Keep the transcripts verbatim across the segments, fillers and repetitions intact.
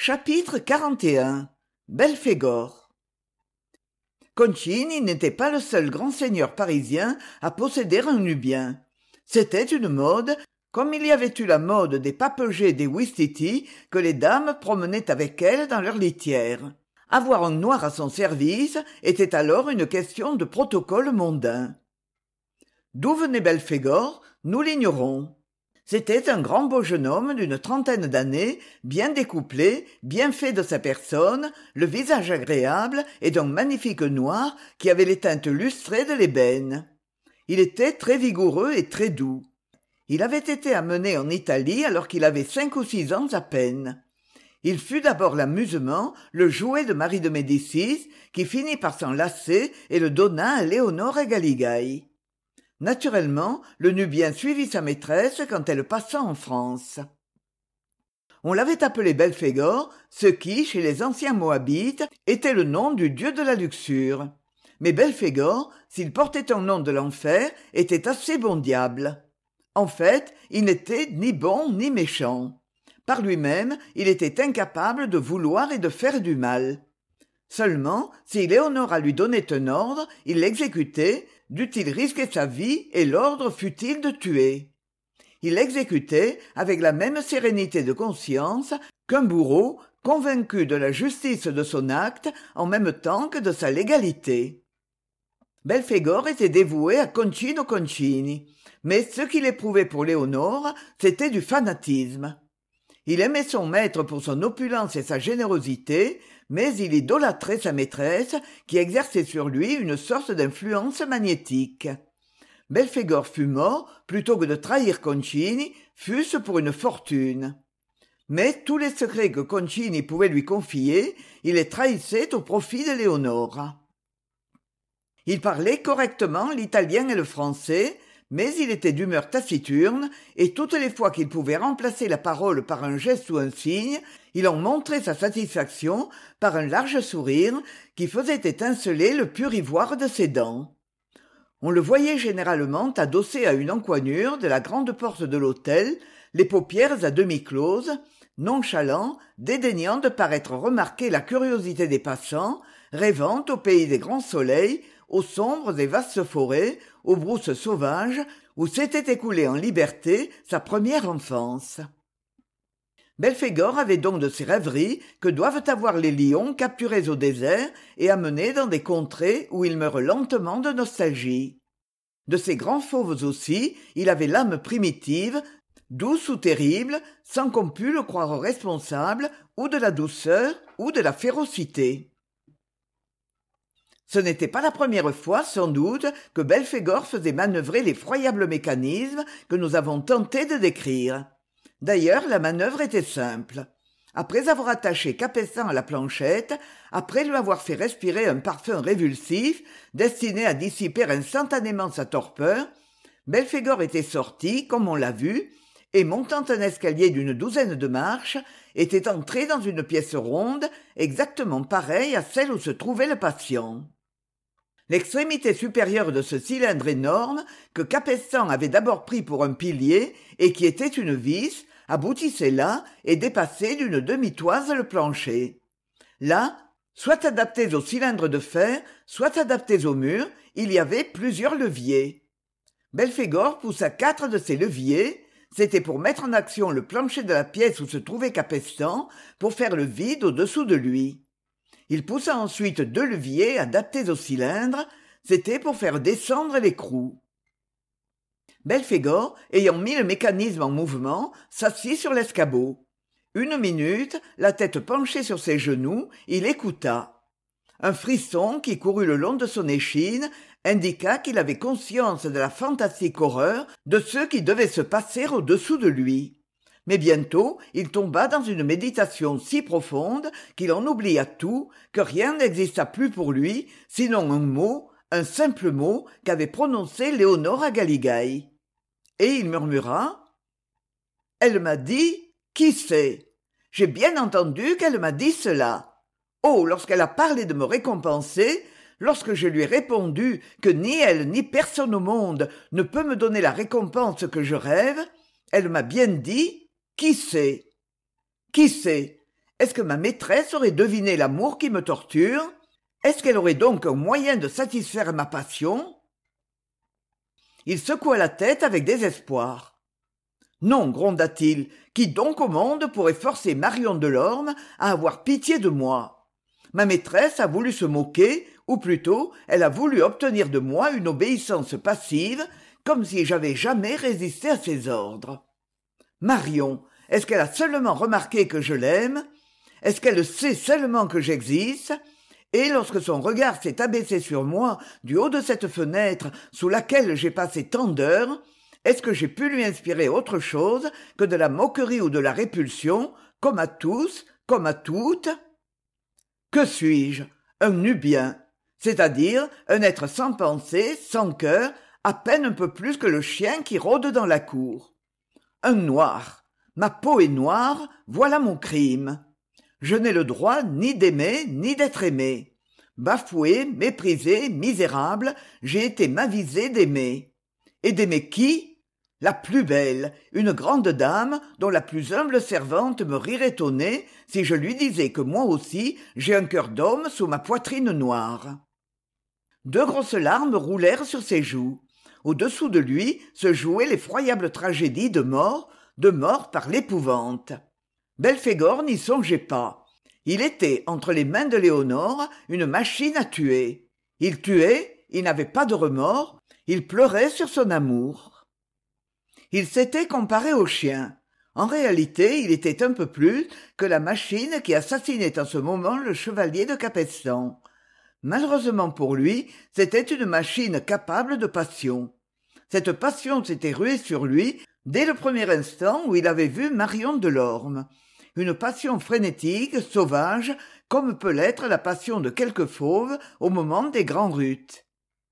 Chapitre quarante et un. Belphégor. Concini n'était pas le seul grand seigneur parisien à posséder un nubien. C'était une mode, comme il y avait eu la mode des papegets des ouistiti que les dames promenaient avec elles dans leurs litières. Avoir un noir à son service était alors une question de protocole mondain. D'où venait Belphégor, nous l'ignorons. C'était un grand beau jeune homme d'une trentaine d'années, bien découplé, bien fait de sa personne, le visage agréable et d'un magnifique noir qui avait les teintes lustrées de l'ébène. Il était très vigoureux et très doux. Il avait été amené en Italie alors qu'il avait cinq ou six ans à peine. Il fut d'abord l'amusement, le jouet de Marie de Médicis, qui finit par s'en lasser et le donna à Léonore Galigai. Naturellement, le Nubien suivit sa maîtresse quand elle passa en France. On l'avait appelé Belphégor, ce qui, chez les anciens Moabites, était le nom du dieu de la luxure. Mais Belphégor, s'il portait un nom de l'enfer, était assez bon diable. En fait, il n'était ni bon ni méchant. Par lui-même, il était incapable de vouloir et de faire du mal. Seulement, si Léonora lui donnait un ordre, il l'exécutait, dût-il risquer sa vie et l'ordre fût-il de tuer. Il l'exécutait avec la même sérénité de conscience qu'un bourreau convaincu de la justice de son acte en même temps que de sa légalité. Belphégor était dévoué à Concino Concini, mais ce qu'il éprouvait pour Léonore, c'était du fanatisme. Il aimait son maître pour son opulence et sa générosité, mais il idolâtrait sa maîtresse, qui exerçait sur lui une sorte d'influence magnétique. Belphégor fut mort plutôt que de trahir Concini, fût-ce pour une fortune. Mais tous les secrets que Concini pouvait lui confier, il les trahissait au profit de Léonore. Il parlait correctement l'italien et le français, mais il était d'humeur taciturne, et toutes les fois qu'il pouvait remplacer la parole par un geste ou un signe, il en montrait sa satisfaction par un large sourire qui faisait étinceler le pur ivoire de ses dents. On le voyait généralement adossé à une encoignure de la grande porte de l'hôtel, les paupières à demi closes, nonchalant, dédaignant de paraître remarquer la curiosité des passants, rêvant au pays des grands soleils, aux sombres et vastes forêts, aux brousses sauvages, où s'était écoulée en liberté sa première enfance. Belphégor avait donc de ces rêveries que doivent avoir les lions capturés au désert et amenés dans des contrées où ils meurent lentement de nostalgie. De ces grands fauves aussi, il avait l'âme primitive, douce ou terrible, sans qu'on pût le croire responsable, ou de la douceur, ou de la férocité. Ce n'était pas la première fois, sans doute, que Belphégor faisait manœuvrer l'effroyable mécanisme que nous avons tenté de décrire. D'ailleurs, la manœuvre était simple. Après avoir attaché Capessan à la planchette, après lui avoir fait respirer un parfum révulsif, destiné à dissiper instantanément sa torpeur, Belphégor était sorti, comme on l'a vu, et montant un escalier d'une douzaine de marches, était entré dans une pièce ronde, exactement pareille à celle où se trouvait le patient. L'extrémité supérieure de ce cylindre énorme, que Capessan avait d'abord pris pour un pilier et qui était une vis, aboutissait là et dépassait d'une demi-toise le plancher. Là, soit adaptés au cylindre de fer, soit adaptés au mur, il y avait plusieurs leviers. Belphégor poussa quatre de ces leviers, c'était pour mettre en action le plancher de la pièce où se trouvait Capessan, pour faire le vide au-dessous de lui. Il poussa ensuite deux leviers adaptés au cylindre, c'était pour faire descendre l'écrou. Belphégor, ayant mis le mécanisme en mouvement, s'assit sur l'escabeau. Une minute, la tête penchée sur ses genoux, il écouta. Un frisson qui courut le long de son échine indiqua qu'il avait conscience de la fantastique horreur de ce qui devait se passer au-dessous de lui. Mais bientôt, il tomba dans une méditation si profonde qu'il en oublia tout, que rien n'exista plus pour lui, sinon un mot, un simple mot qu'avait prononcé Léonore Galigai. Et il murmura « Elle m'a dit, qui sait ? J'ai bien entendu qu'elle m'a dit cela. Oh, lorsqu'elle a parlé de me récompenser, lorsque je lui ai répondu que ni elle ni personne au monde ne peut me donner la récompense que je rêve, elle m'a bien dit, qui sait ? Qui sait ? Est-ce que ma maîtresse aurait deviné l'amour qui me torture? Est-ce qu'elle aurait donc un moyen de satisfaire ma passion? Il secoua la tête avec désespoir. Non, gronda-t-il, qui donc au monde pourrait forcer Marion Delorme à avoir pitié de moi? Ma maîtresse a voulu se moquer, ou plutôt, elle a voulu obtenir de moi une obéissance passive, comme si j'avais jamais résisté à ses ordres. Marion, est-ce qu'elle a seulement remarqué que je l'aime? Est-ce qu'elle sait seulement que j'existe? Et lorsque son regard s'est abaissé sur moi du haut de cette fenêtre sous laquelle j'ai passé tant d'heures, est-ce que j'ai pu lui inspirer autre chose que de la moquerie ou de la répulsion, comme à tous, comme à toutes? Que suis-je? Un Nubien, c'est-à-dire un être sans pensée, sans cœur, à peine un peu plus que le chien qui rôde dans la cour. Un noir. Ma peau est noire, voilà mon crime. Je n'ai le droit ni d'aimer, ni d'être aimé. Bafoué, méprisé, misérable, j'ai été m'aviser d'aimer. Et d'aimer qui? La plus belle, une grande dame dont la plus humble servante me rirait au nez si je lui disais que moi aussi j'ai un cœur d'homme sous ma poitrine noire. Deux grosses larmes roulèrent sur ses joues. Au-dessous de lui se jouait l'effroyable tragédie de mort, de mort par l'épouvante. Belphégor n'y songeait pas. Il était, entre les mains de Léonore, une machine à tuer. Il tuait, il n'avait pas de remords, il pleurait sur son amour. Il s'était comparé au chien. En réalité, il était un peu plus que la machine qui assassinait en ce moment le chevalier de Capestan. Malheureusement pour lui, c'était une machine capable de passion. Cette passion s'était ruée sur lui dès le premier instant où il avait vu Marion Delorme. Une passion frénétique, sauvage, comme peut l'être la passion de quelques fauves au moment des grands rutes.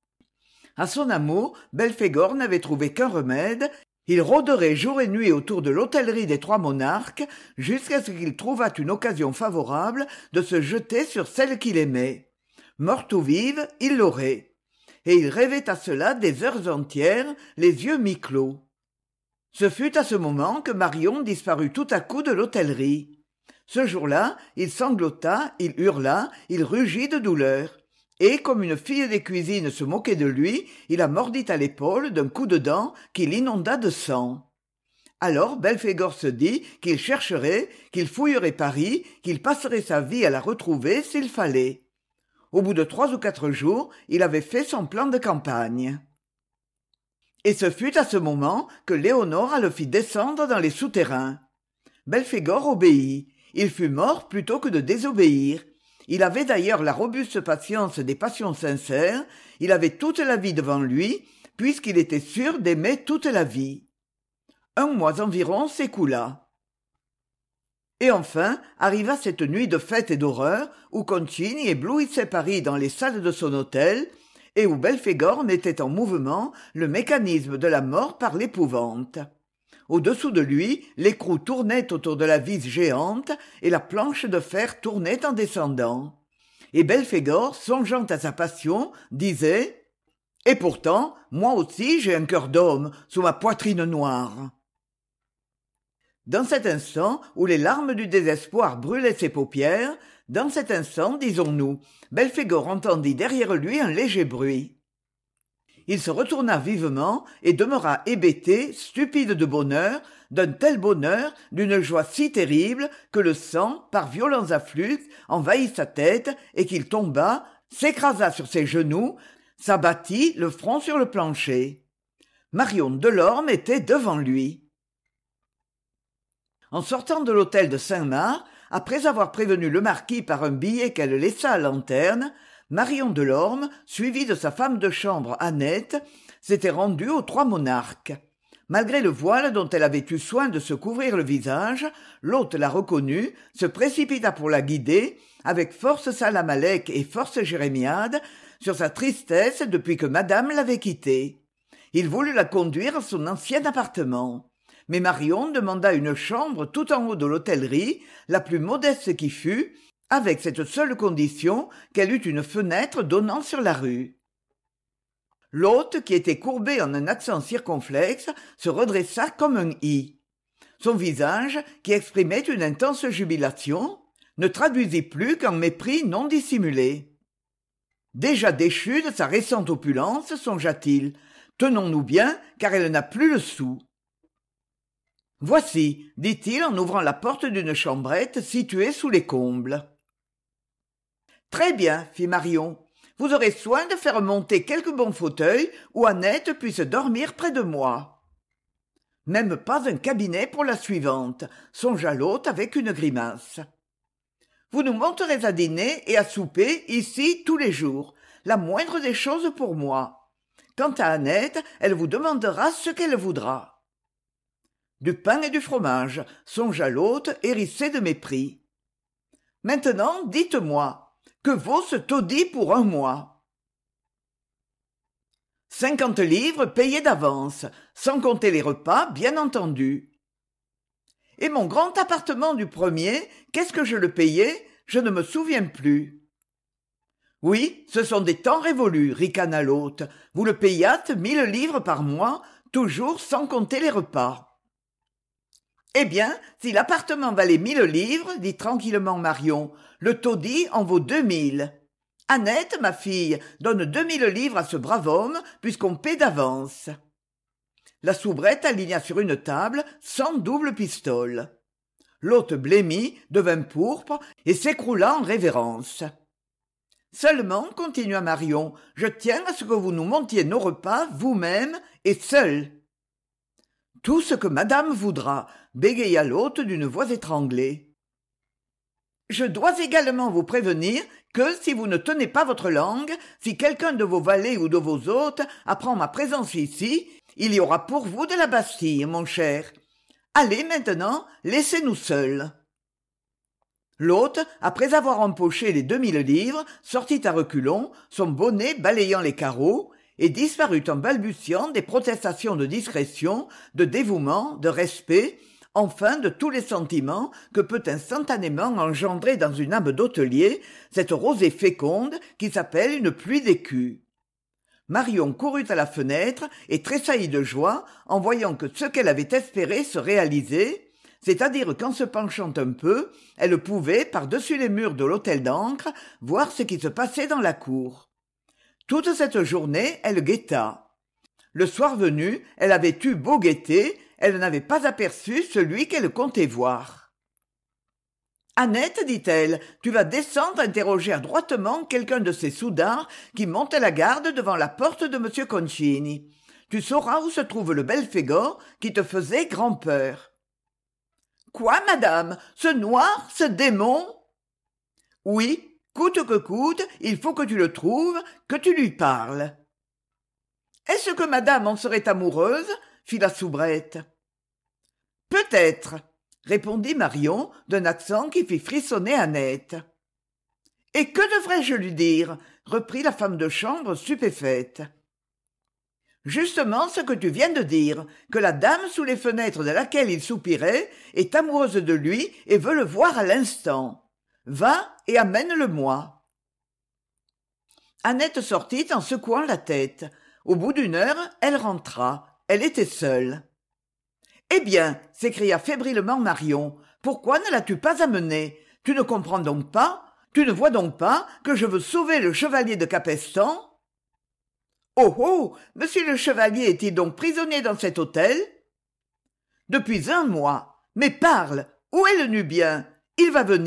À son amour, Belphégor n'avait trouvé qu'un remède. Il rôderait jour et nuit autour de l'hôtellerie des Trois Monarques jusqu'à ce qu'il trouvât une occasion favorable de se jeter sur celle qu'il aimait. Morte ou vive, il l'aurait. Et il rêvait à cela des heures entières, les yeux mi-clos. Ce fut à ce moment que Marion disparut tout à coup de l'hôtellerie. Ce jour-là, il sanglota, il hurla, il rugit de douleur. Et, comme une fille des cuisines se moquait de lui, il la mordit à l'épaule d'un coup de dent qui l'inonda de sang. Alors Belphégor se dit qu'il chercherait, qu'il fouillerait Paris, qu'il passerait sa vie à la retrouver s'il fallait. Au bout de trois ou quatre jours, il avait fait son plan de campagne. Et ce fut à ce moment que Léonore le fit descendre dans les souterrains. Belphégor obéit. Il fut mort plutôt que de désobéir. Il avait d'ailleurs la robuste patience des passions sincères, il avait toute la vie devant lui, puisqu'il était sûr d'aimer toute la vie. Un mois environ s'écoula. Et enfin arriva cette nuit de fête et d'horreur où Concini éblouissait Paris dans les salles de son hôtel, et où Belphégor mettait en mouvement le mécanisme de la mort par l'épouvante. Au-dessous de lui, l'écrou tournait autour de la vis géante et la planche de fer tournait en descendant. Et Belphégor, songeant à sa passion, disait « Et pourtant, moi aussi j'ai un cœur d'homme sous ma poitrine noire. » Dans cet instant où les larmes du désespoir brûlaient ses paupières, dans cet instant, disons-nous, Belphégor entendit derrière lui un léger bruit. Il se retourna vivement et demeura hébété, stupide de bonheur, d'un tel bonheur, d'une joie si terrible que le sang, par violents afflux, envahit sa tête et qu'il tomba, s'écrasa sur ses genoux, s'abattit, le front sur le plancher. Marion Delorme était devant lui. En sortant de l'hôtel de Saint-Marc, après avoir prévenu le marquis par un billet qu'elle laissa à lanterne, Marion Delorme, suivie de sa femme de chambre Annette, s'était rendue aux Trois Monarques. Malgré le voile dont elle avait eu soin de se couvrir le visage, l'hôte la reconnut, se précipita pour la guider, avec force Salamalek et force Jérémiade, sur sa tristesse depuis que madame l'avait quittée. Il voulut la conduire à son ancien appartement. Mais Marion demanda une chambre tout en haut de l'hôtellerie, la plus modeste qui fût, avec cette seule condition qu'elle eût une fenêtre donnant sur la rue. L'hôte, qui était courbé en un accent circonflexe, se redressa comme un i. Son visage, qui exprimait une intense jubilation, ne traduisit plus qu'un mépris non dissimulé. Déjà déchu de sa récente opulence, songea-t-il, tenons-nous bien, car elle n'a plus le sou. Voici, dit-il en ouvrant la porte d'une chambrette située sous les combles. Très bien, fit Marion. Vous aurez soin de faire monter quelques bons fauteuils où Annette puisse dormir près de moi. Même pas un cabinet pour la suivante, songea l'hôte avec une grimace. Vous nous monterez à dîner et à souper ici tous les jours, la moindre des choses pour moi. Quant à Annette, elle vous demandera ce qu'elle voudra. Du pain et du fromage, songea l'hôte hérissé de mépris. Maintenant, dites-moi, que vaut ce taudis pour un mois? Cinquante livres payées d'avance, sans compter les repas, bien entendu. Et mon grand appartement du premier, qu'est-ce que je le payais? Je ne me souviens plus. Oui, ce sont des temps révolus, ricana l'hôte. Vous le payâtes mille livres par mois, toujours sans compter les repas. Eh bien, si l'appartement valait mille livres, dit tranquillement Marion, le taudis en vaut deux mille. Annette, ma fille, donne deux mille livres à ce brave homme, puisqu'on paie d'avance. La soubrette aligna sur une table cent doubles pistoles. L'hôte blêmit, devint pourpre et s'écroula en révérence. Seulement, continua Marion, je tiens à ce que vous nous montiez nos repas vous-même et seul. Tout ce que madame voudra, bégaya l'hôte d'une voix étranglée. Je dois également vous prévenir que, si vous ne tenez pas votre langue, si quelqu'un de vos valets ou de vos hôtes apprend ma présence ici, il y aura pour vous de la Bastille, mon cher. Allez maintenant, laissez-nous seuls. L'hôte, après avoir empoché les deux mille livres, sortit à reculons, son bonnet balayant les carreaux, et disparut en balbutiant des protestations de discrétion, de dévouement, de respect, enfin de tous les sentiments que peut instantanément engendrer dans une âme d'hôtelier cette rosée féconde qui s'appelle une pluie d'écus. Marion courut à la fenêtre et tressaillit de joie en voyant que ce qu'elle avait espéré se réalisait, c'est-à-dire qu'en se penchant un peu, elle pouvait, par-dessus les murs de l'hôtel d'Ancre, voir ce qui se passait dans la cour. Toute cette journée, elle guetta. Le soir venu, elle avait eu beau guetter, elle n'avait pas aperçu celui qu'elle comptait voir. « Annette, dit-elle, tu vas descendre interroger adroitement quelqu'un de ces soudards qui monte la garde devant la porte de M. Concini. Tu sauras où se trouve le Belphégor qui te faisait grand-peur. »« Quoi, madame? Ce noir, ce démon ?»« Oui, coûte que coûte, il faut que tu le trouves, que tu lui parles. »« Est-ce que madame en serait amoureuse ?» fit la soubrette. « Peut-être, » répondit Marion d'un accent qui fit frissonner Annette. « Et que devrais-je lui dire ?» reprit la femme de chambre stupéfaite. « Justement ce que tu viens de dire, que la dame sous les fenêtres de laquelle il soupirait est amoureuse de lui et veut le voir à l'instant. Va et amène-le-moi. » Annette sortit en secouant la tête. Au bout d'une heure, elle rentra. Elle était seule. « Eh bien, s'écria fébrilement Marion, pourquoi ne l'as-tu pas amené? Tu ne comprends donc pas? Tu ne vois donc pas que je veux sauver le chevalier de Capestan? »« Oh oh! Monsieur le chevalier est-il donc prisonnier dans cet hôtel? »« Depuis un mois. Mais parle! Où est le Nubien? Il va venir? »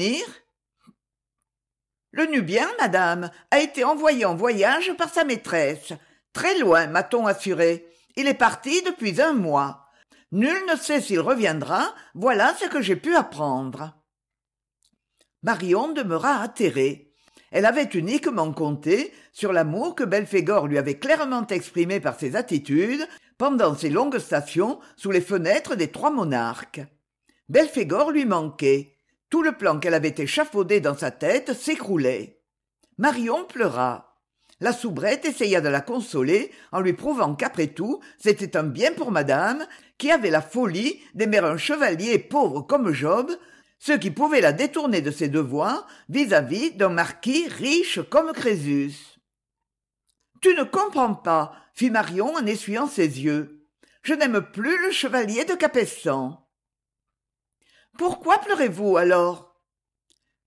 « Le Nubien, madame, a été envoyé en voyage par sa maîtresse. Très loin, m'a-t-on assuré. Il est parti depuis un mois. Nul ne sait s'il reviendra, voilà ce que j'ai pu apprendre. » Marion demeura atterrée. Elle avait uniquement compté sur l'amour que Belphégor lui avait clairement exprimé par ses attitudes pendant ses longues stations sous les fenêtres des Trois Monarques. Belphégor lui manquait. Tout le plan qu'elle avait échafaudé dans sa tête s'écroulait. Marion pleura. La soubrette essaya de la consoler en lui prouvant qu'après tout, c'était un bien pour madame, qui avait la folie d'aimer un chevalier pauvre comme Job, ce qui pouvait la détourner de ses devoirs vis-à-vis d'un marquis riche comme Crésus. « Tu ne comprends pas, » fit Marion en essuyant ses yeux. « Je n'aime plus le chevalier de Capestan. »« Pourquoi pleurez-vous alors ?»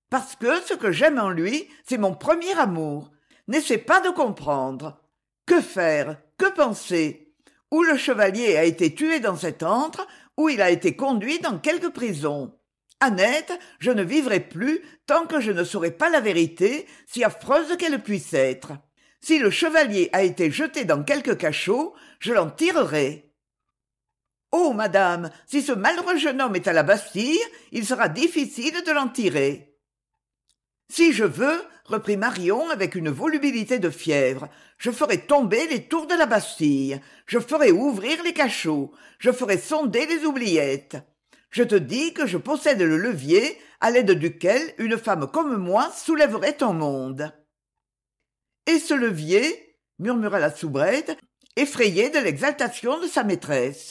Parce que ce que j'aime en lui, c'est mon premier amour. N'essaie pas de comprendre. Que faire? Que penser? Ou le chevalier a été tué dans cet antre, ou il a été conduit dans quelque prison. Annette, je ne vivrai plus tant que je ne saurai pas la vérité, si affreuse qu'elle puisse être. Si le chevalier a été jeté dans quelque cachot, je l'en tirerai. Oh, madame, si ce malheureux jeune homme est à la Bastille, il sera difficile de l'en tirer. Si je veux, reprit Marion avec une volubilité de fièvre, je ferai tomber les tours de la Bastille, je ferai ouvrir les cachots, je ferai sonder les oubliettes. Je te dis que je possède le levier à l'aide duquel une femme comme moi soulèverait ton monde. Et ce levier, murmura la soubrette, effrayée de l'exaltation de sa maîtresse.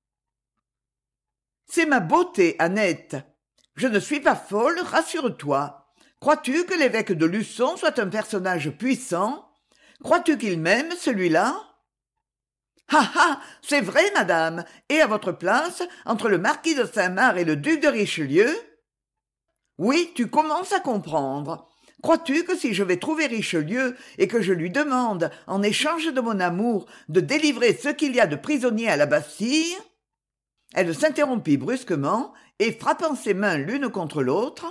C'est ma beauté, Annette. Je ne suis pas folle, rassure-toi. Crois-tu que l'évêque de Luçon soit un personnage puissant? Crois-tu qu'il m'aime, celui-là? Ah ah, c'est vrai, madame. Et à votre place, entre le marquis de Saint-Marc et le duc de Richelieu? Oui, tu commences à comprendre. Crois-tu que si je vais trouver Richelieu et que je lui demande, en échange de mon amour, de délivrer ce qu'il y a de prisonniers à la Bastille? Elle s'interrompit brusquement et frappant ses mains l'une contre l'autre.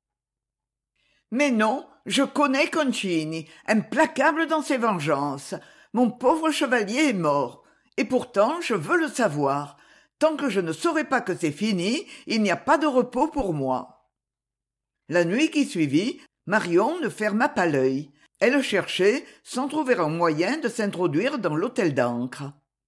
Mais non, je connais Concini, implacable dans ses vengeances. Mon pauvre chevalier est mort, et pourtant je veux le savoir. Tant que je ne saurai pas que c'est fini, il n'y a pas de repos pour moi. La nuit qui suivit, Marion ne ferma pas l'œil. Elle cherchait, sans trouver un moyen de s'introduire dans l'hôtel d'Ancre.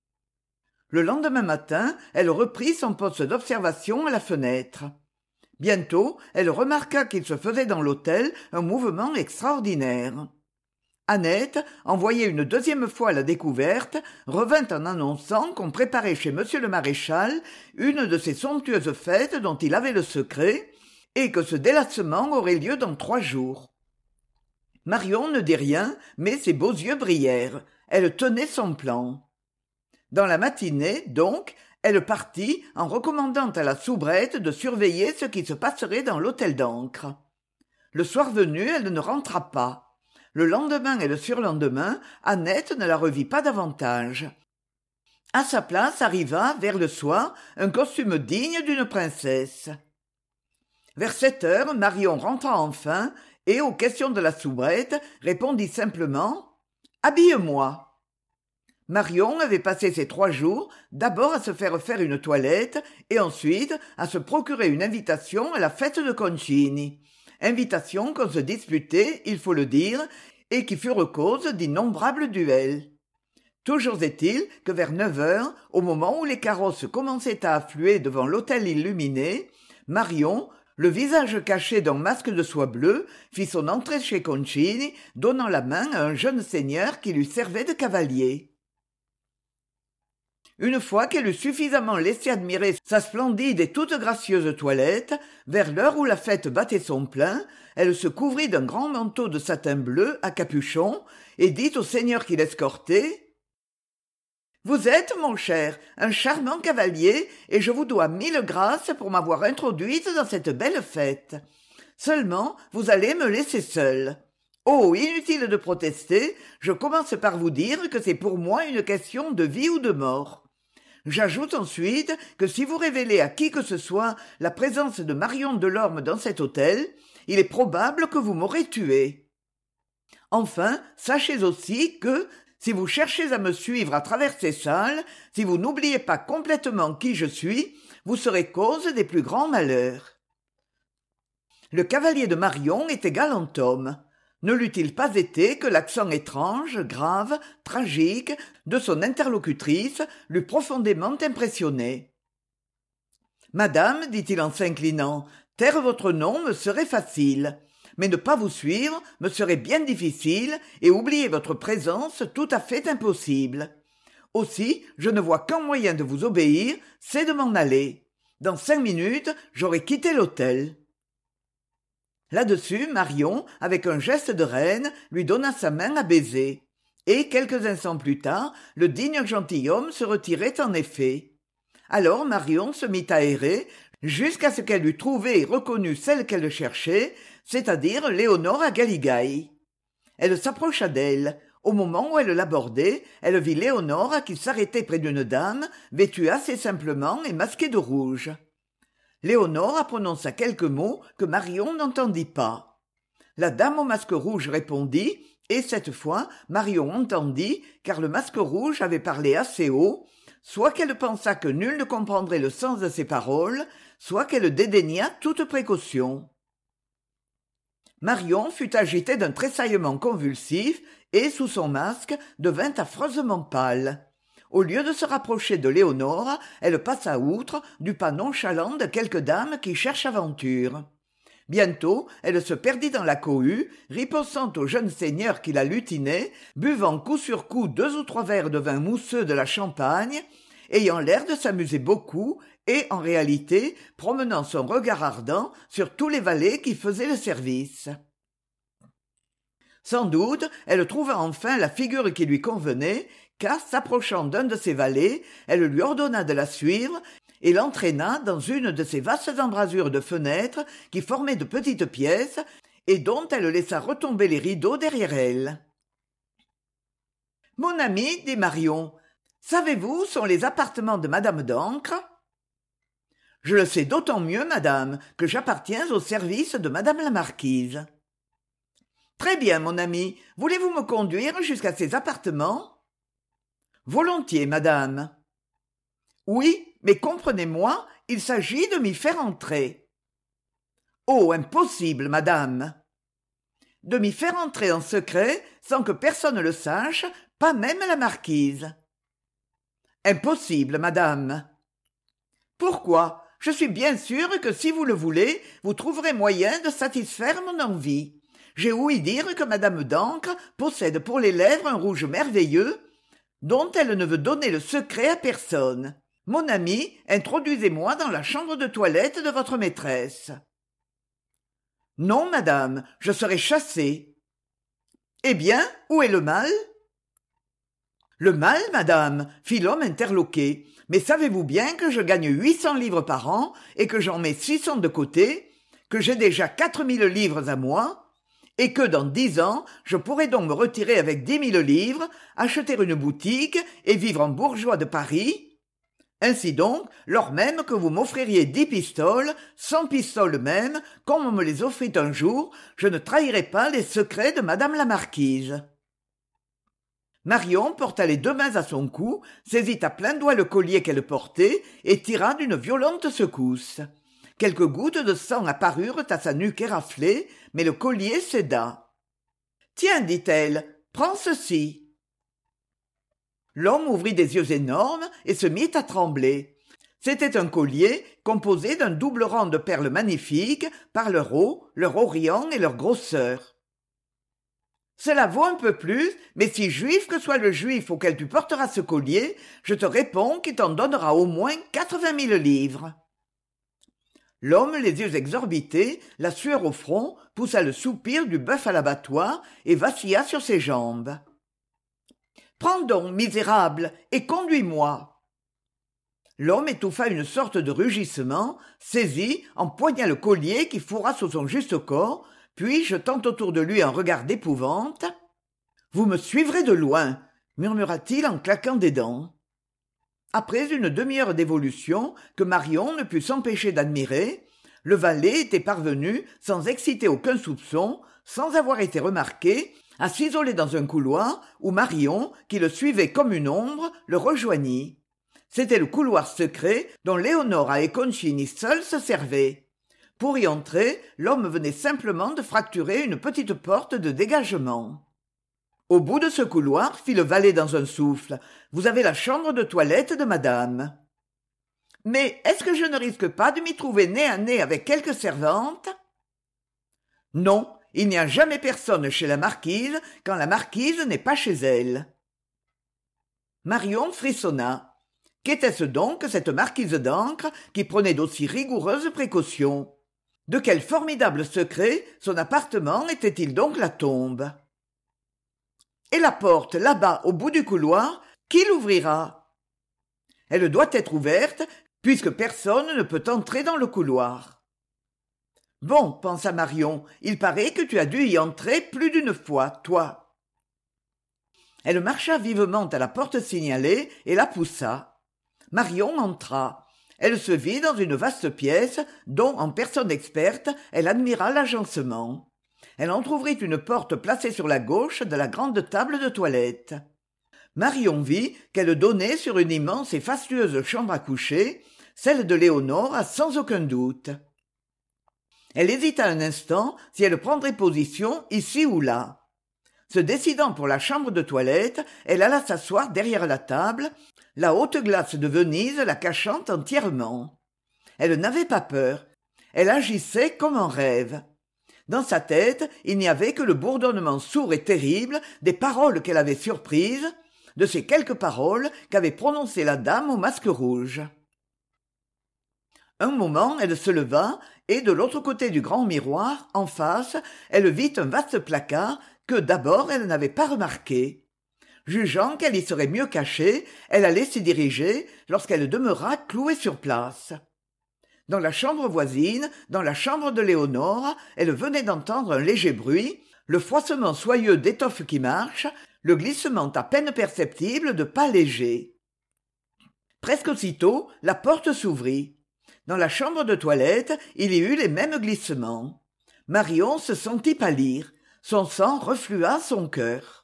Le lendemain matin, elle reprit son poste d'observation à la fenêtre. Bientôt, elle remarqua qu'il se faisait dans l'hôtel un mouvement extraordinaire. Annette, envoyée une deuxième fois à la découverte, revint en annonçant qu'on préparait chez monsieur le maréchal une de ces somptueuses fêtes dont il avait le secret, et que ce délassement aurait lieu dans trois jours. Marion ne dit rien, mais ses beaux yeux brillèrent. Elle tenait son plan. Dans la matinée, donc, elle partit en recommandant à la soubrette de surveiller ce qui se passerait dans l'hôtel d'Ancre. Le soir venu, elle ne rentra pas. Le lendemain et le surlendemain, Annette ne la revit pas davantage. À sa place arriva, vers le soir, un costume digne d'une princesse. Vers sept heures, Marion rentra enfin et, aux questions de la soubrette, répondit simplement « Habille-moi ». Marion avait passé ces trois jours d'abord à se faire faire une toilette et ensuite à se procurer une invitation à la fête de Concini. Invitation qu'on se disputait, il faut le dire, et qui furent cause d'innombrables duels. Toujours est-il que vers neuf heures, au moment où les carrosses commençaient à affluer devant l'hôtel illuminé, Marion, le visage caché d'un masque de soie bleue, fit son entrée chez Concini, donnant la main à un jeune seigneur qui lui servait de cavalier. Une fois qu'elle eut suffisamment laissé admirer sa splendide et toute gracieuse toilette, vers l'heure où la fête battait son plein, elle se couvrit d'un grand manteau de satin bleu à capuchon et dit au seigneur qui l'escortait « Vous êtes, mon cher, un charmant cavalier et je vous dois mille grâces pour m'avoir introduite dans cette belle fête. Seulement, vous allez me laisser seule. Oh, inutile de protester, je commence par vous dire que c'est pour moi une question de vie ou de mort. J'ajoute ensuite que si vous révélez à qui que ce soit la présence de Marion Delorme dans cet hôtel, il est probable que vous m'aurez tué. Enfin, sachez aussi que, si vous cherchez à me suivre à travers ces salles, si vous n'oubliez pas complètement qui je suis, vous serez cause des plus grands malheurs. » Le cavalier de Marion était galant homme. Ne l'eût-il pas été que l'accent étrange, grave, tragique de son interlocutrice l'eût profondément impressionné. « Madame, dit-il en s'inclinant, taire votre nom me serait facile, mais ne pas vous suivre me serait bien difficile et oublier votre présence tout à fait impossible. Aussi, je ne vois qu'un moyen de vous obéir, c'est de m'en aller. Dans cinq minutes, j'aurai quitté l'hôtel. » Là-dessus, Marion, avec un geste de reine, lui donna sa main à baiser. Et, quelques instants plus tard, le digne gentilhomme se retirait en effet. Alors Marion se mit à errer, jusqu'à ce qu'elle eût trouvé et reconnu celle qu'elle cherchait, c'est-à-dire Léonore Galigaï. Elle s'approcha d'elle. Au moment où elle l'abordait, elle vit Léonore qui s'arrêtait près d'une dame, vêtue assez simplement et masquée de rouge. Léonore prononça quelques mots que Marion n'entendit pas. La dame au masque rouge répondit, et cette fois Marion entendit, car le masque rouge avait parlé assez haut, soit qu'elle pensa que nul ne comprendrait le sens de ses paroles, soit qu'elle dédaigna toute précaution. Marion fut agitée d'un tressaillement convulsif et, sous son masque, devint affreusement pâle. Au lieu de se rapprocher de Léonore, elle passa outre, du pas nonchalant de quelque dame qui cherche aventure. Bientôt, elle se perdit dans la cohue, ripostant au jeune seigneur qui la lutinait, buvant coup sur coup deux ou trois verres de vin mousseux de la Champagne, ayant l'air de s'amuser beaucoup et, en réalité, promenant son regard ardent sur tous les valets qui faisaient le service. Sans doute, elle trouva enfin la figure qui lui convenait, car, s'approchant d'un de ses valets, elle lui ordonna de la suivre et l'entraîna dans une de ces vastes embrasures de fenêtres qui formaient de petites pièces et dont elle laissa retomber les rideaux derrière elle. « Mon ami, dit Marion, savez-vous où sont les appartements de madame d'Ancre ?»« Je le sais d'autant mieux, madame, que j'appartiens au service de madame la marquise. »« Très bien, mon ami. Voulez-vous me conduire jusqu'à ces appartements ?»« Volontiers, madame. »« Oui, mais comprenez-moi, il s'agit de m'y faire entrer. »« Oh, impossible, madame. »« De m'y faire entrer en secret, sans que personne le sache, pas même la marquise. »« Impossible, madame. »« Pourquoi ? Je suis bien sûre que si vous le voulez, vous trouverez moyen de satisfaire mon envie. J'ai ouï dire que madame d'Ancre possède pour les lèvres un rouge merveilleux, dont elle ne veut donner le secret à personne. Mon ami, introduisez-moi dans la chambre de toilette de votre maîtresse. »« Non, madame, je serai chassée. »« Eh bien, où est le mal ?»« Le mal, madame, fit l'homme interloqué. Mais savez-vous bien que je gagne huit cents livres par an et que j'en mets six cents de côté, que j'ai déjà quatre mille livres à moi, et que dans dix ans, je pourrai donc me retirer avec dix mille livres, acheter une boutique et vivre en bourgeois de Paris ? Ainsi donc, lors même que vous m'offririez dix pistoles, cent pistoles même, comme on me les offrit un jour, je ne trahirai pas les secrets de madame la marquise. » Marion porta les deux mains à son cou, saisit à plein doigt le collier qu'elle portait et tira d'une violente secousse. Quelques gouttes de sang apparurent à sa nuque éraflée, mais le collier céda. « Tiens, dit-elle, prends ceci. » L'homme ouvrit des yeux énormes et se mit à trembler. C'était un collier composé d'un double rang de perles magnifiques par leur haut, leur orient et leur grosseur. « Cela vaut un peu plus, mais si juif que soit le juif auquel tu porteras ce collier, je te réponds qu'il t'en donnera au moins quatre-vingt mille livres. » L'homme, les yeux exorbités, la sueur au front, poussa le soupir du bœuf à l'abattoir et vacilla sur ses jambes. « Prends donc, misérable, et conduis-moi. » L'homme étouffa une sorte de rugissement, saisit, empoigna le collier qui fourra sous son juste corps, puis, jetant autour de lui un regard d'épouvante, « Vous me suivrez de loin, » murmura-t-il en claquant des dents. Après une demi-heure d'évolution que Marion ne put s'empêcher d'admirer, le valet était parvenu, sans exciter aucun soupçon, sans avoir été remarqué, à s'isoler dans un couloir où Marion, qui le suivait comme une ombre, le rejoignit. C'était le couloir secret dont Léonora et Concini seuls se servaient. Pour y entrer, l'homme venait simplement de fracturer une petite porte de dégagement. Au bout de ce couloir, fit le valet dans un souffle, vous avez la chambre de toilette de madame. Mais est-ce que je ne risque pas de m'y trouver nez à nez avec quelque servante ? Non, il n'y a jamais personne chez la marquise quand la marquise n'est pas chez elle. Marion frissonna. Qu'était-ce donc que cette marquise d'Ancre qui prenait d'aussi rigoureuses précautions ? De quel formidable secret son appartement était-il donc la tombe ? Et la porte, là-bas, au bout du couloir, qui l'ouvrira ? Elle doit être ouverte, puisque personne ne peut entrer dans le couloir. Bon, pensa Marion, il paraît que tu as dû y entrer plus d'une fois, toi. Elle marcha vivement à la porte signalée et la poussa. Marion entra. Elle se vit dans une vaste pièce dont, en personne experte, elle admira l'agencement. Elle entr'ouvrit une porte placée sur la gauche de la grande table de toilette. Marion vit qu'elle donnait sur une immense et fastueuse chambre à coucher, celle de Léonore sans aucun doute. Elle hésita un instant si elle prendrait position ici ou là. Se décidant pour la chambre de toilette, elle alla s'asseoir derrière la table, la haute glace de Venise la cachant entièrement. Elle n'avait pas peur. Elle agissait comme en rêve. Dans sa tête, il n'y avait que le bourdonnement sourd et terrible des paroles qu'elle avait surprises, de ces quelques paroles qu'avait prononcées la dame au masque rouge. Un moment, elle se leva, et de l'autre côté du grand miroir, en face, elle vit un vaste placard que d'abord elle n'avait pas remarqué. Jugeant qu'elle y serait mieux cachée, elle allait s'y diriger lorsqu'elle demeura clouée sur place. Dans la chambre voisine, dans la chambre de Léonore, elle venait d'entendre un léger bruit, le froissement soyeux d'étoffes qui marchent, le glissement à peine perceptible de pas légers. Presque aussitôt, la porte s'ouvrit. Dans la chambre de toilette, il y eut les mêmes glissements. Marion se sentit pâlir. Son sang reflua à son cœur.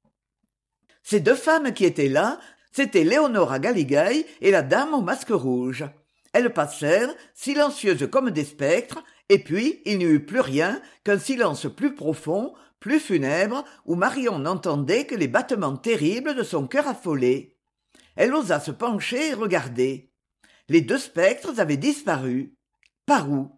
Ces deux femmes qui étaient là, c'étaient Léonora Galigaï et la dame au masque rouge. Elles passèrent, silencieuses comme des spectres, et puis il n'y eut plus rien qu'un silence plus profond, plus funèbre, où Marion n'entendait que les battements terribles de son cœur affolé. Elle osa se pencher et regarder. Les deux spectres avaient disparu. Par où?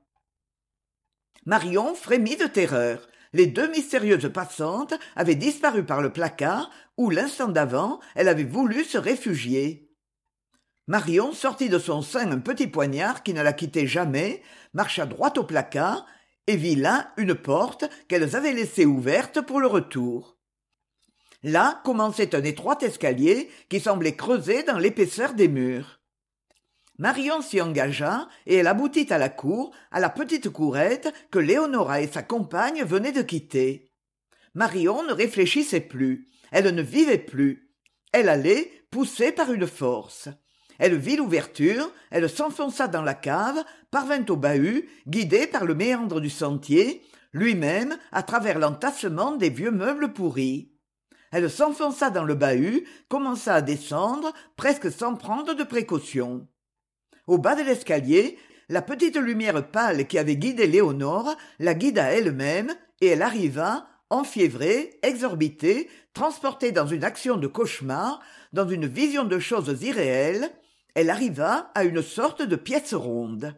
Marion frémit de terreur. Les deux mystérieuses passantes avaient disparu par le placard où, l'instant d'avant, elle avait voulu se réfugier. Marion sortit de son sein un petit poignard qui ne la quittait jamais, marcha droit au placard et vit là une porte qu'elles avaient laissée ouverte pour le retour. Là commençait un étroit escalier qui semblait creuser dans l'épaisseur des murs. Marion s'y engagea et elle aboutit à la cour, à la petite courette que Léonora et sa compagne venaient de quitter. Marion ne réfléchissait plus, elle ne vivait plus. Elle allait, poussée par une force. Elle vit l'ouverture, elle s'enfonça dans la cave, parvint au bahut, guidée par le méandre du sentier, lui-même à travers l'entassement des vieux meubles pourris. Elle s'enfonça dans le bahut, commença à descendre, presque sans prendre de précautions. Au bas de l'escalier, la petite lumière pâle qui avait guidé Léonore la guida elle-même, et elle arriva, enfiévrée, exorbitée, transportée dans une action de cauchemar, dans une vision de choses irréelles, elle arriva à une sorte de pièce ronde.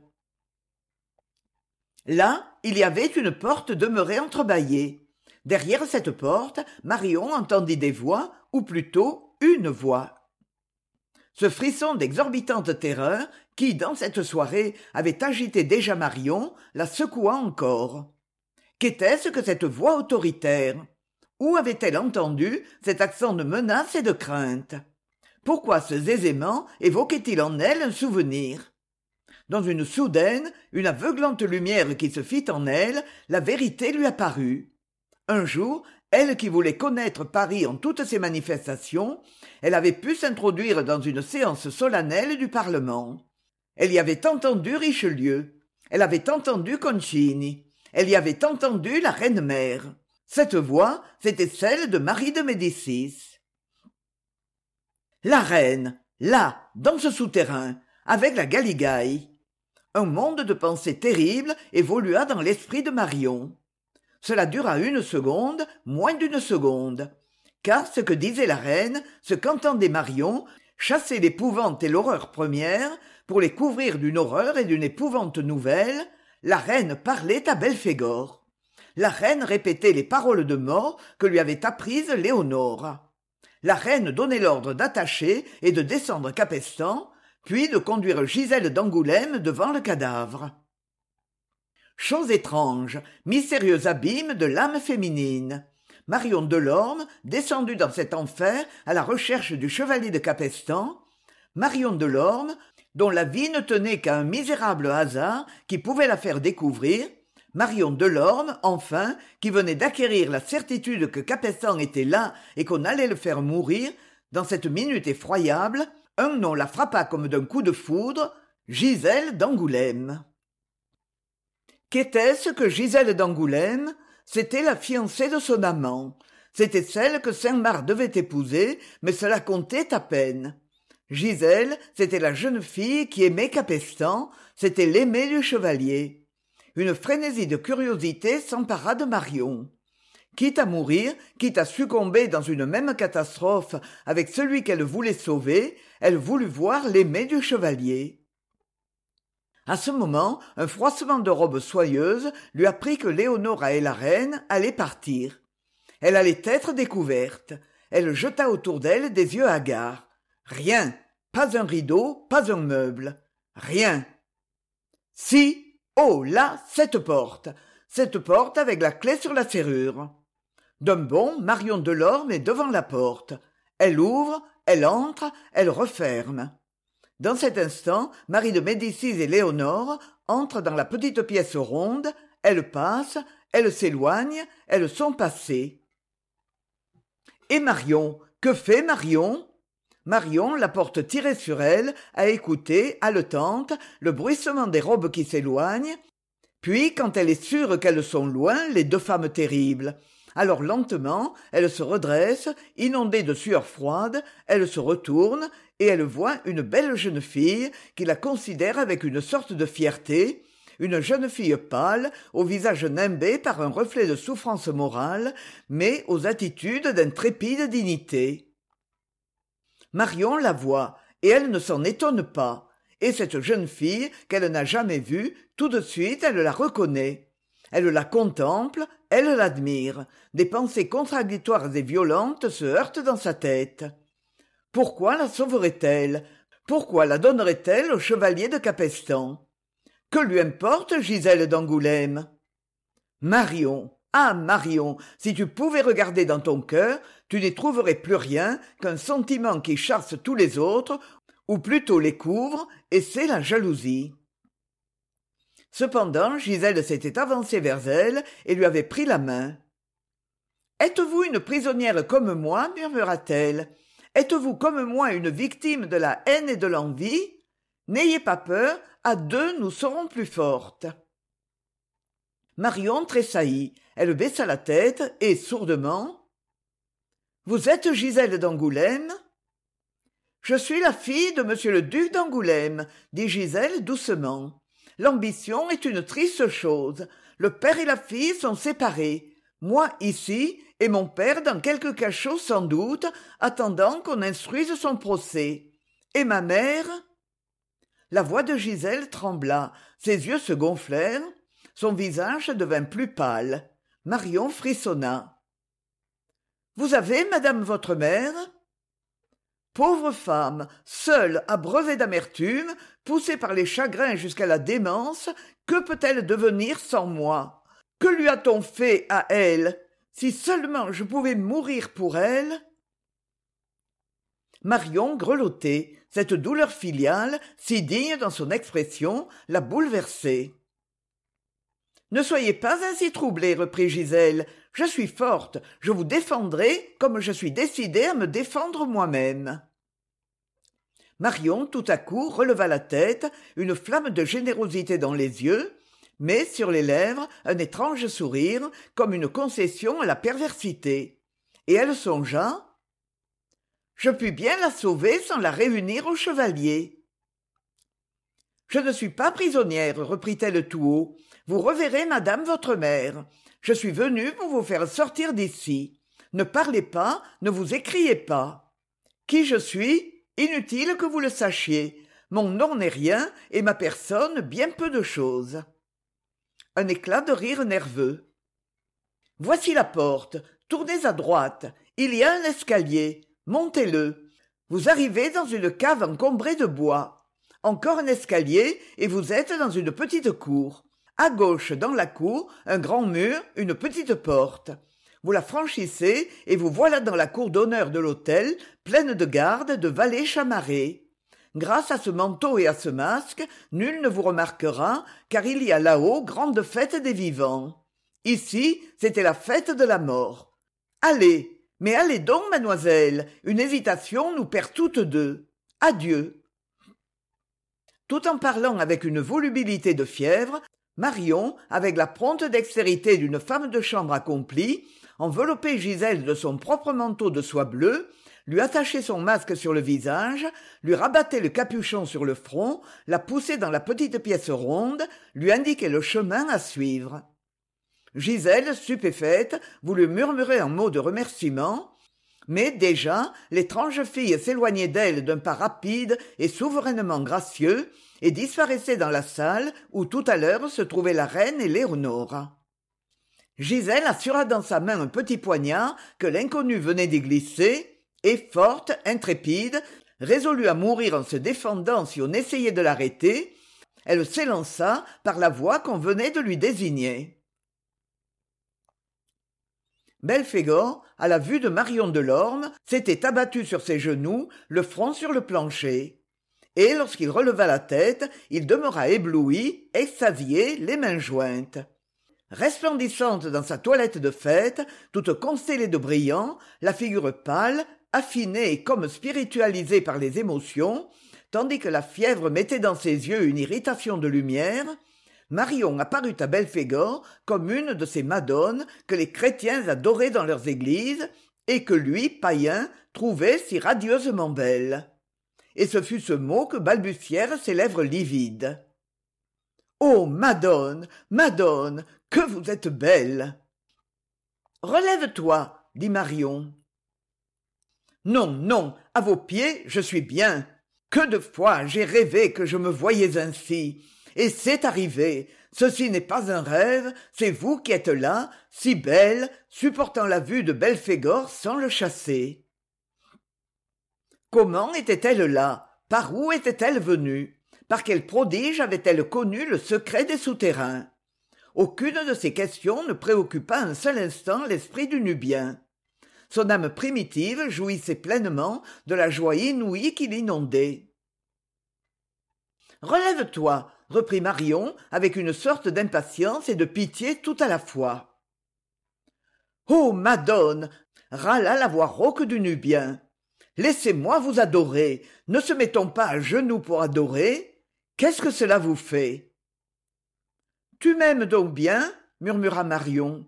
Là, il y avait une porte demeurée entrebâillée. Derrière cette porte, Marion entendit des voix, ou plutôt une voix. Ce frisson d'exorbitante terreur qui, dans cette soirée, avait agité déjà Marion, la secoua encore. Qu'était-ce que cette voix autoritaire? Où avait-elle entendu cet accent de menace et de crainte? Pourquoi ce aisément évoquait-il en elle un souvenir? Dans une soudaine, une aveuglante lumière qui se fit en elle, la vérité lui apparut. Un jour, elle qui voulait connaître Paris en toutes ses manifestations, elle avait pu s'introduire dans une séance solennelle du Parlement. Elle y avait entendu Richelieu, elle avait entendu Concini, elle y avait entendu la reine-mère. Cette voix, c'était celle de Marie de Médicis. La reine, là, dans ce souterrain, avec la Galigaï. Un monde de pensées terribles évolua dans l'esprit de Marion. Cela dura une seconde, moins d'une seconde, car ce que disait la reine, ce qu'entendait Marion, chassait l'épouvante et l'horreur première, pour les couvrir d'une horreur et d'une épouvante nouvelle. La reine parlait à Belphégor. La reine répétait les paroles de mort que lui avait apprises Léonore. La reine donnait l'ordre d'attacher et de descendre Capestan, puis de conduire Gisèle d'Angoulême devant le cadavre. Chose étrange, mystérieux abîme de l'âme féminine. Marion Delorme, descendue dans cet enfer à la recherche du chevalier de Capestan, Marion Delorme, dont la vie ne tenait qu'à un misérable hasard qui pouvait la faire découvrir, Marion Delorme, enfin, qui venait d'acquérir la certitude que Capestan était là et qu'on allait le faire mourir, dans cette minute effroyable, un nom la frappa comme d'un coup de foudre, Gisèle d'Angoulême. Qu'était-ce que Gisèle d'Angoulême? C'était la fiancée de son amant. C'était celle que Saint-Marc devait épouser, mais cela comptait à peine. Gisèle, c'était la jeune fille qui aimait Capestan, c'était l'aimée du chevalier. Une frénésie de curiosité s'empara de Marion. Quitte à mourir, quitte à succomber dans une même catastrophe avec celui qu'elle voulait sauver, elle voulut voir l'aimé du chevalier. À ce moment, un froissement de robe soyeuse lui apprit que Léonora et la reine allaient partir. Elle allait être découverte. Elle jeta autour d'elle des yeux hagards. Rien, pas un rideau, pas un meuble. Rien. Si, oh là, cette porte, cette porte avec la clé sur la serrure. D'un bond, Marion Delorme est devant la porte. Elle ouvre, elle entre, elle referme. Dans cet instant, Marie de Médicis et Léonore entrent dans la petite pièce ronde, elles passent, elles s'éloignent, elles sont passées. Et Marion, que fait Marion? Marion, la porte tirée sur elle, a écouté, haletante, le bruissement des robes qui s'éloignent, puis, quand elle est sûre qu'elles sont loin, les deux femmes terribles, alors lentement, elle se redresse, inondée de sueur froide, elle se retourne, et elle voit une belle jeune fille qui la considère avec une sorte de fierté, une jeune fille pâle, au visage nimbé par un reflet de souffrance morale, mais aux attitudes d'intrépide dignité. Marion la voit, et elle ne s'en étonne pas, et cette jeune fille, qu'elle n'a jamais vue, tout de suite elle la reconnaît. Elle la contemple, elle l'admire. Des pensées contradictoires et violentes se heurtent dans sa tête. Pourquoi la sauverait-elle? Pourquoi la donnerait-elle au chevalier de Capestan? Que lui importe Gisèle d'Angoulême? Marion, ah Marion, si tu pouvais regarder dans ton cœur, tu n'y trouverais plus rien qu'un sentiment qui charce tous les autres, ou plutôt les couvre, et c'est la jalousie. Cependant, Gisèle s'était avancée vers elle et lui avait pris la main. « Êtes-vous une prisonnière comme moi ?» murmura-t-elle. « Êtes-vous comme moi une victime de la haine et de l'envie? N'ayez pas peur, à deux nous serons plus fortes. » Marion tressaillit, elle baissa la tête et, sourdement, « Vous êtes Gisèle d'Angoulême ?» « Je suis la fille de monsieur le duc d'Angoulême, » dit Gisèle doucement. « L'ambition est une triste chose. Le père et la fille sont séparés. Moi ici, et mon père dans quelque cachot sans doute, attendant qu'on instruise son procès. Et ma mère ?» La voix de Gisèle trembla, ses yeux se gonflèrent, son visage devint plus pâle. Marion frissonna. « Vous avez, madame votre mère ?» Pauvre femme, seule, abreuvée d'amertume, poussée par les chagrins jusqu'à la démence, que peut-elle devenir sans moi? Que lui a-t-on fait à elle? Si seulement je pouvais mourir pour elle. Marion grelottait. Cette douleur filiale, si digne dans son expression, la bouleversait. « Ne soyez pas ainsi troublée, reprit Gisèle. Je suis forte, je vous défendrai comme je suis décidée à me défendre moi-même. » Marion, tout à coup, releva la tête, une flamme de générosité dans les yeux, mais sur les lèvres un étrange sourire, comme une concession à la perversité. Et elle songea. « Je puis bien la sauver sans la réunir au chevalier. » « Je ne suis pas prisonnière, reprit-elle tout haut. Vous reverrez madame votre mère. Je suis venue pour vous faire sortir d'ici. Ne parlez pas, ne vous écriez pas. Qui je suis? Inutile que vous le sachiez. Mon nom n'est rien et ma personne bien peu de choses. » Un éclat de rire nerveux. « Voici la porte. Tournez à droite. Il y a un escalier. Montez-le. Vous arrivez dans une cave encombrée de bois. Encore un escalier et vous êtes dans une petite cour. À gauche, dans la cour, un grand mur, une petite porte. Vous la franchissez et vous voilà dans la cour d'honneur de l'hôtel, pleine de gardes, de valets chamarrés. grâce à ce manteau et à ce masque, nul ne vous remarquera, car il y a là-haut grande fête des vivants. Ici, c'était la fête de la mort. Allez, mais allez donc, mademoiselle, une hésitation nous perd toutes deux. Adieu. » Tout en parlant avec une volubilité de fièvre, Marion, avec la prompte dextérité d'une femme de chambre accomplie, enveloppait Gisèle de son propre manteau de soie bleue, lui attachait son masque sur le visage, lui rabattait le capuchon sur le front, la poussait dans la petite pièce ronde, lui indiquait le chemin à suivre. Gisèle, stupéfaite, voulut murmurer un mot de remerciement, mais déjà l'étrange fille s'éloignait d'elle d'un pas rapide et souverainement gracieux et disparaissait dans la salle où tout à l'heure se trouvaient la reine et Léonore. Gisèle assura dans sa main un petit poignard que l'inconnu venait d'y glisser, et forte, intrépide, résolue à mourir en se défendant si on essayait de l'arrêter, elle s'élança par la voie qu'on venait de lui désigner. Belphégor, à la vue de Marion Delorme, s'était abattu sur ses genoux, le front sur le plancher. Et lorsqu'il releva la tête, il demeura ébloui, extasié, les mains jointes. Resplendissante dans sa toilette de fête, toute constellée de brillants, la figure pâle, affinée et comme spiritualisée par les émotions, tandis que la fièvre mettait dans ses yeux une irritation de lumière, Marion apparut à Belphégor comme une de ces madones que les chrétiens adoraient dans leurs églises et que lui, païen, trouvait si radieusement belle. Et ce fut ce mot que balbutièrent ses lèvres livides. « Oh, madone, madone, que vous êtes belle !»« Relève-toi, » dit Marion. « Non, non, à vos pieds, je suis bien. Que de fois j'ai rêvé que je me voyais ainsi. Et c'est arrivé. Ceci n'est pas un rêve, c'est vous qui êtes là, si belle, supportant la vue de Belphégor sans le chasser. » Comment était-elle là? Par où était-elle venue? Par quel prodige avait-elle connu le secret des souterrains? Aucune de ces questions ne préoccupa un seul instant l'esprit du Nubien. Son âme primitive jouissait pleinement de la joie inouïe qui l'inondait. « Relève-toi, » reprit Marion avec une sorte d'impatience et de pitié tout à la fois. « Oh, madone !» râla la voix rauque du Nubien. « Laissez-moi vous adorer. Ne se met-on pas à genoux pour adorer? Qu'est-ce que cela vous fait ?»« Tu m'aimes donc bien ?» murmura Marion.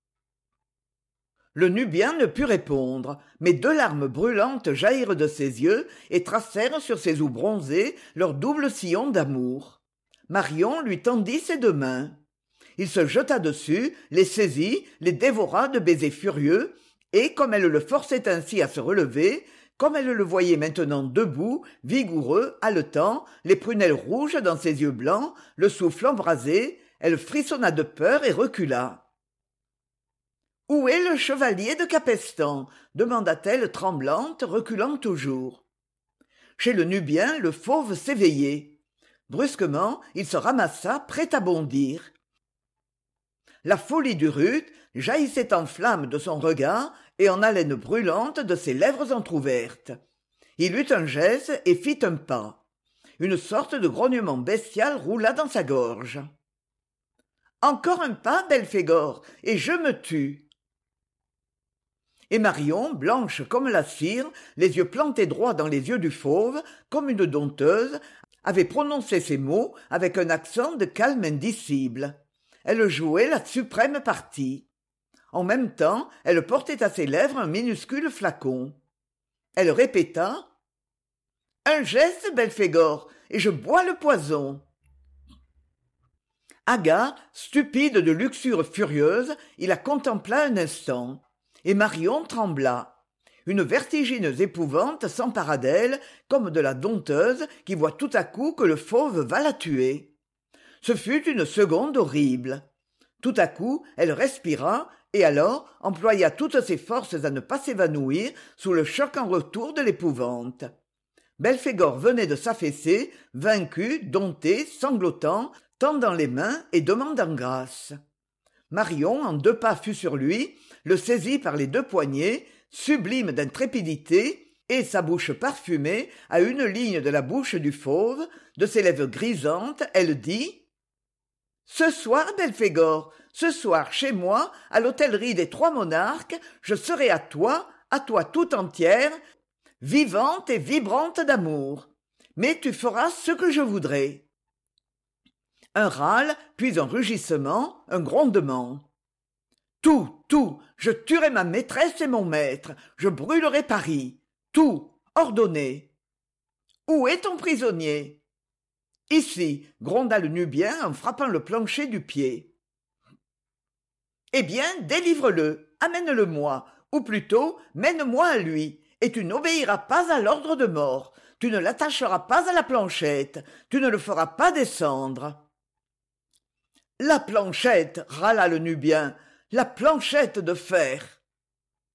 Le Nubien ne put répondre, mais deux larmes brûlantes jaillirent de ses yeux et tracèrent sur ses joues bronzées leur double sillon d'amour. Marion lui tendit ses deux mains. Il se jeta dessus, les saisit, les dévora de baisers furieux, et comme elle le forçait ainsi à se relever, comme elle le voyait maintenant debout, vigoureux, haletant, les prunelles rouges dans ses yeux blancs, le souffle embrasé, elle frissonna de peur et recula. « Où est le chevalier de Capestan ?» demanda-t-elle tremblante, reculant toujours. Chez le Nubien, le fauve s'éveillait. Brusquement, il se ramassa, prêt à bondir. La folie du Ruth jaillissait en flammes de son regard et en haleine brûlante de ses lèvres entr'ouvertes. Il eut un geste et fit un pas. Une sorte de grognement bestial roula dans sa gorge. « Encore un pas, Belphégor, et je me tue !» Et Marion, blanche comme la cire, les yeux plantés droit dans les yeux du fauve, comme une dompteuse, avait prononcé ces mots avec un accent de calme indicible. Elle jouait la suprême partie. En même temps, elle portait à ses lèvres un minuscule flacon. Elle répéta « Un geste, Belphégor, et je bois le poison !» Agar, stupide de luxure furieuse, il la contempla un instant. Et Marion trembla. Une vertigineuse épouvante s'empara d'elle, comme de la dompteuse qui voit tout à coup que le fauve va la tuer. Ce fut une seconde horrible. Tout à coup, elle respira, et alors employa toutes ses forces à ne pas s'évanouir sous le choc en retour de l'épouvante. Belphégor venait de s'affaisser, vaincu, dompté, sanglotant, tendant les mains et demandant grâce. Marion, en deux pas, fut sur lui, le saisit par les deux poignets, sublime d'intrépidité, et sa bouche parfumée à une ligne de la bouche du fauve, de ses lèvres grisantes, elle dit « Ce soir, Belphégor, ce soir, chez moi, à l'hôtellerie des Trois Monarques, je serai à toi, à toi tout entière, vivante et vibrante d'amour. Mais tu feras ce que je voudrai. » Un râle, puis un rugissement, un grondement. « Tout, tout, je tuerai ma maîtresse et mon maître, je brûlerai Paris. Tout, ordonné. »« Où est ton prisonnier ?»« Ici, » gronda le Nubien en frappant le plancher du pied. « Eh bien, délivre-le, amène-le-moi, ou plutôt, mène-moi à lui, et tu n'obéiras pas à l'ordre de mort, tu ne l'attacheras pas à la planchette, tu ne le feras pas descendre. »« La planchette, » râla le Nubien, « la planchette de fer. »« Oh »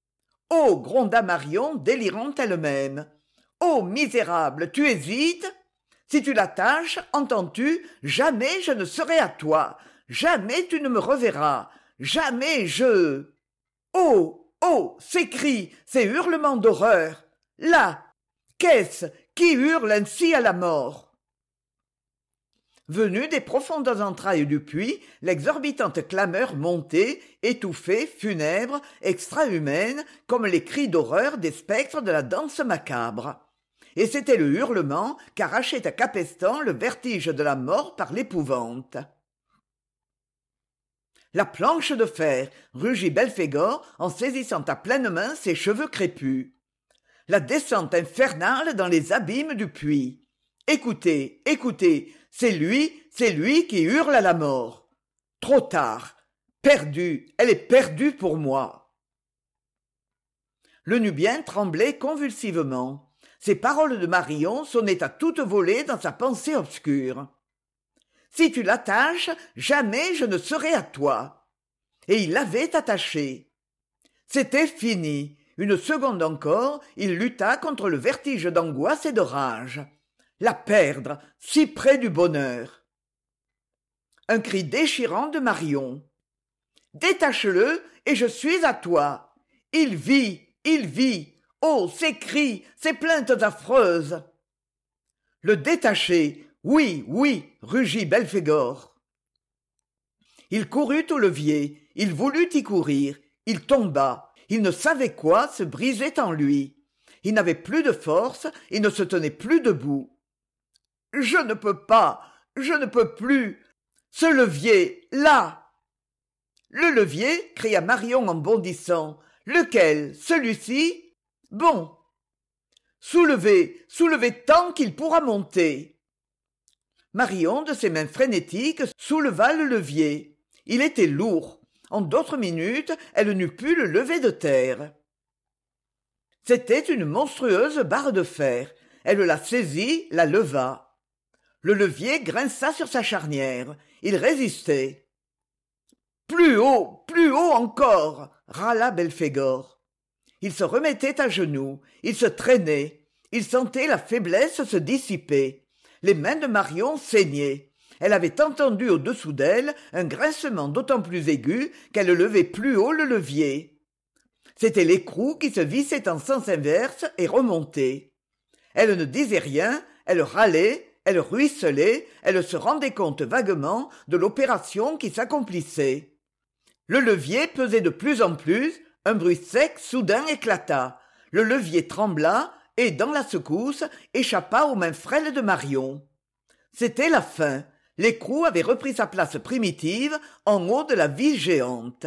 gronda Marion, délirante elle-même. « Oh, misérable, tu hésites ? Si tu l'attaches, entends-tu, jamais je ne serai à toi, jamais tu ne me reverras, jamais je... Oh, oh, ces cris, ces hurlements d'horreur. Là, qu'est-ce qui hurle ainsi à la mort ? Venue des profondes entrailles du puits, l'exorbitante clameur montait, étouffée, funèbre, extra-humaine, comme les cris d'horreur des spectres de la danse macabre. Et c'était le hurlement qu'arrachait à Capestan le vertige de la mort par l'épouvante. « La planche de fer !» rugit Belphégor en saisissant à pleine main ses cheveux crépus. « La descente infernale dans les abîmes du puits. Écoutez, écoutez, c'est lui, c'est lui qui hurle à la mort. Trop tard. Perdue, elle est perdue pour moi. » Le Nubien tremblait convulsivement. Ces paroles de Marion sonnaient à toute volée dans sa pensée obscure. « Si tu l'attaches, jamais je ne serai à toi. » Et il l'avait attachée. C'était fini. Une seconde encore, il lutta contre le vertige d'angoisse et de rage. La perdre, si près du bonheur. Un cri déchirant de Marion. « Détache-le, et je suis à toi. Il vit, il vit. Oh, ces cris, ces plaintes affreuses !» Le détacher, oui, oui, rugit Belphégor. Il courut au levier, il voulut y courir, il tomba, il ne savait quoi se brisait en lui. Il n'avait plus de force, il ne se tenait plus debout. « Je ne peux pas, je ne peux plus. Ce levier, là !»« Le levier !» cria Marion en bondissant. « Lequel ? Celui-ci ? Bon. Soulevez, soulevez tant qu'il pourra monter. » Marion, de ses mains frénétiques, souleva le levier. Il était lourd. En d'autres minutes, elle n'eût pu le lever de terre. C'était une monstrueuse barre de fer. Elle la saisit, la leva. Le levier grinça sur sa charnière. Il résistait. « Plus haut, plus haut encore !» râla Belphégor. Il se remettait à genoux, il se traînait, il sentait la faiblesse se dissiper. Les mains de Marion saignaient. Elle avait entendu au-dessous d'elle un grincement d'autant plus aigu qu'elle levait plus haut le levier. C'était l'écrou qui se vissait en sens inverse et remontait. Elle ne disait rien, elle râlait, elle ruisselait, elle se rendait compte vaguement de l'opération qui s'accomplissait. Le levier pesait de plus en plus, un bruit sec soudain éclata. Le levier trembla et, dans la secousse, échappa aux mains frêles de Marion. C'était la fin. L'écrou avait repris sa place primitive en haut de la vis géante.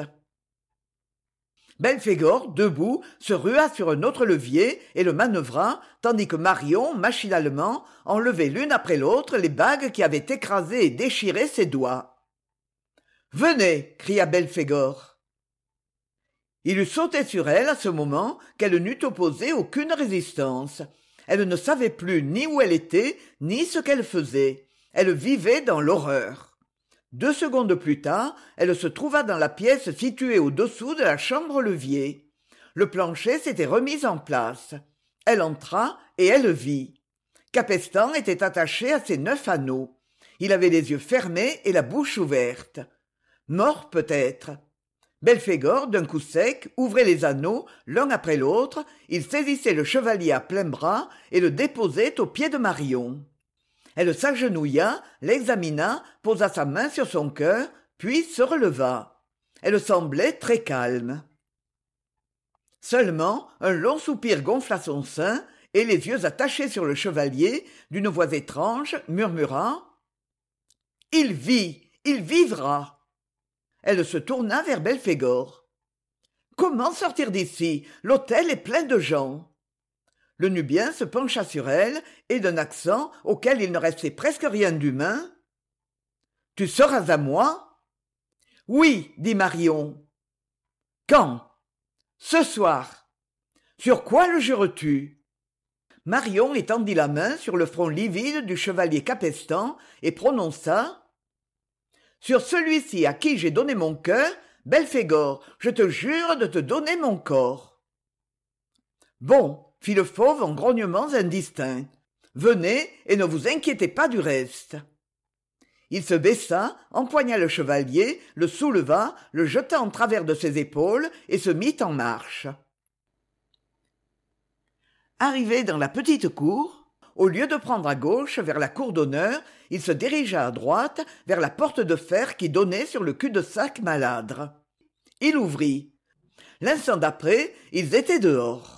Belphégor, debout, se rua sur un autre levier et le manœuvra, tandis que Marion, machinalement, enlevait l'une après l'autre les bagues qui avaient écrasé et déchiré ses doigts. « Venez !» cria Belphégor. Il eût sauté sur elle à ce moment qu'elle n'eût opposé aucune résistance. Elle ne savait plus ni où elle était, ni ce qu'elle faisait. Elle vivait dans l'horreur. Deux secondes plus tard, elle se trouva dans la pièce située au-dessous de la chambre-levier. Le plancher s'était remis en place. Elle entra et elle vit. Capestan était attaché à ses neuf anneaux. Il avait les yeux fermés et la bouche ouverte. Mort peut-être. Belphégor, d'un coup sec, ouvrait les anneaux, l'un après l'autre, il saisissait le chevalier à pleins bras et le déposait aux pieds de Marion. Elle s'agenouilla, l'examina, posa sa main sur son cœur, puis se releva. Elle semblait très calme. Seulement, un long soupir gonfla son sein, et les yeux attachés sur le chevalier, d'une voix étrange, murmura « Il vit, il vivra !» Elle se tourna vers Belphégor. « Comment sortir d'ici? L'hôtel est plein de gens. » Le Nubien se pencha sur elle, et d'un accent auquel il ne restait presque rien d'humain. « Tu seras à moi ?»« Oui, dit Marion. »« Quand ?»« Ce soir. »« Sur quoi le jures-tu ?» Marion étendit la main sur le front livide du chevalier Capestan et prononça « Sur celui-ci à qui j'ai donné mon cœur, Belphégor, je te jure de te donner mon corps. » Bon, fit le fauve en grognements indistincts. Venez et ne vous inquiétez pas du reste. Il se baissa, empoigna le chevalier, le souleva, le jeta en travers de ses épaules et se mit en marche. Arrivé dans la petite cour, au lieu de prendre à gauche vers la cour d'honneur, il se dirigea à droite vers la porte de fer qui donnait sur le cul-de-sac malâdre. Il ouvrit. L'instant d'après, ils étaient dehors.